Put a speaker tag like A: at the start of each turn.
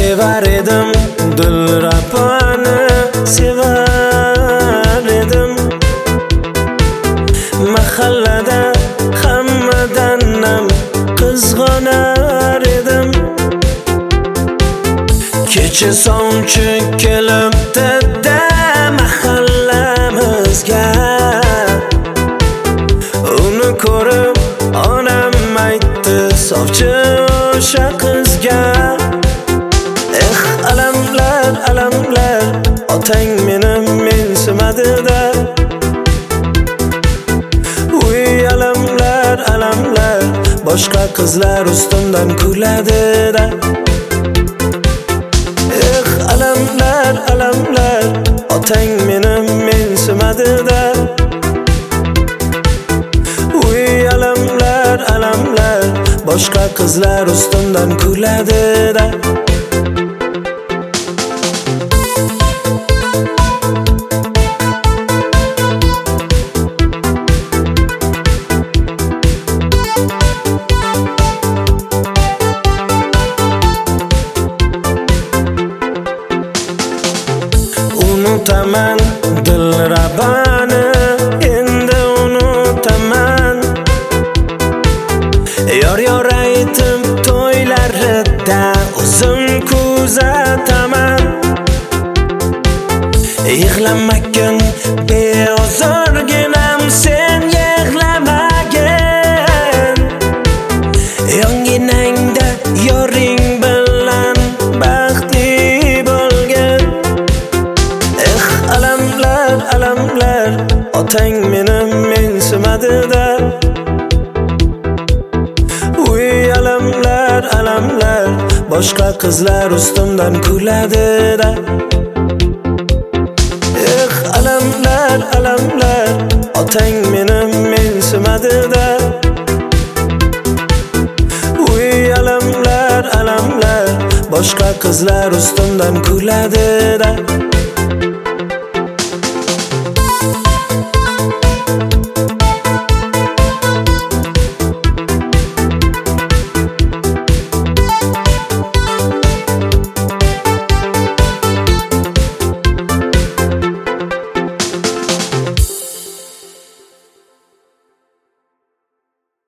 A: sevar edim, Dilraboni sevar edim. Mahallada hammadan ham qizg'onar edim. Kecha sovchi kelibdi-da mahallamizga. Uni ko'rib onam aytdi, sovchi o'sha qizga. Alamlar, alamlar, otang meni mensimadi-da. Uy, alamlar, alamlar, boshqa qizlar ustimdan kuladi-da. Alamlar, alamlar, otang meni mensimadi-da. Uy, alamlar, alamlar, boshqa qizlar ustimdan kuladi-da. Unutaman Dilraboni, endi unutaman. Yor aytib to'ylarida o'zim kuzataman. Yig'lamagan beozorginam sen yig'lamagin. Yonginangda yoring bilan baxtli bo'lgin. Alamlar, alamlar, otang meni mensimadi-da. Uy, alamlar, alamlar, boshqa qizlar ustimdan kuladi-da. Alamlar, alamlar, otang meni mensimadi-da. Uy, alamlar, alamlar, boshqa qizlar ustimdan kuladi-da.